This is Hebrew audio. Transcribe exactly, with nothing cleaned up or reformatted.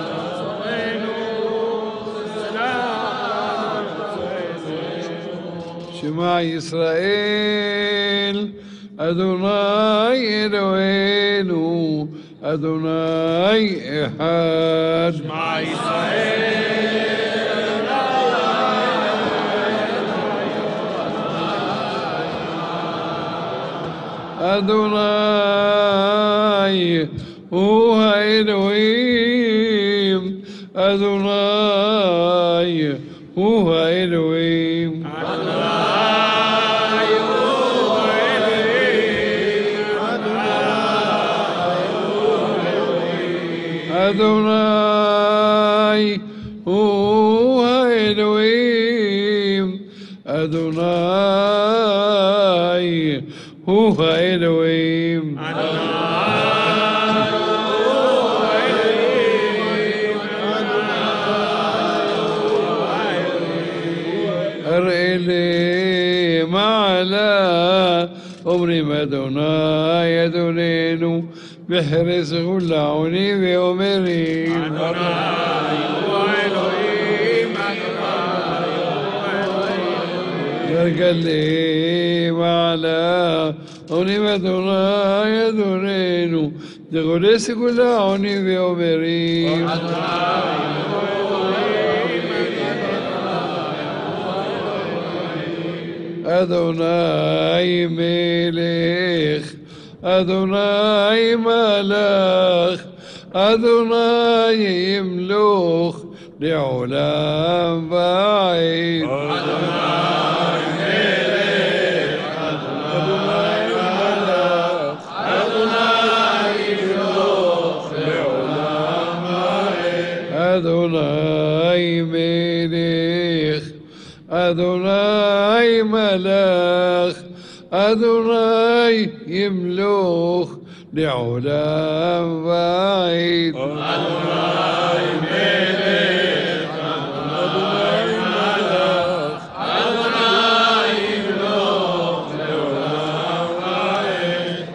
שמע ישראל, אדוני אלוהינו, אדוני אחד. שמע ישראל, אדוני הוא האלוהים, אדוני הוא האלוהים. אדוני הוא האלוהים, אדוני הוא האלוהים. אראה למעלה אומרים אדוני אדוננו, בחרס כול עונים ואומרים אדוני הוא האלוהים, גלגלי מעלה אומרים אדוני אדוננו, בחרס כול עונים ואומרים אדוני מלך, אדוני מלך, אדוני ימלוך לעולם ועד. אדוני מלך, אדוני מלך, אדוני ימלוך לעולם ועד. אדוני מלך, אדוני מלך, אדוני ימלוך לעולם ועד. אדוני מלך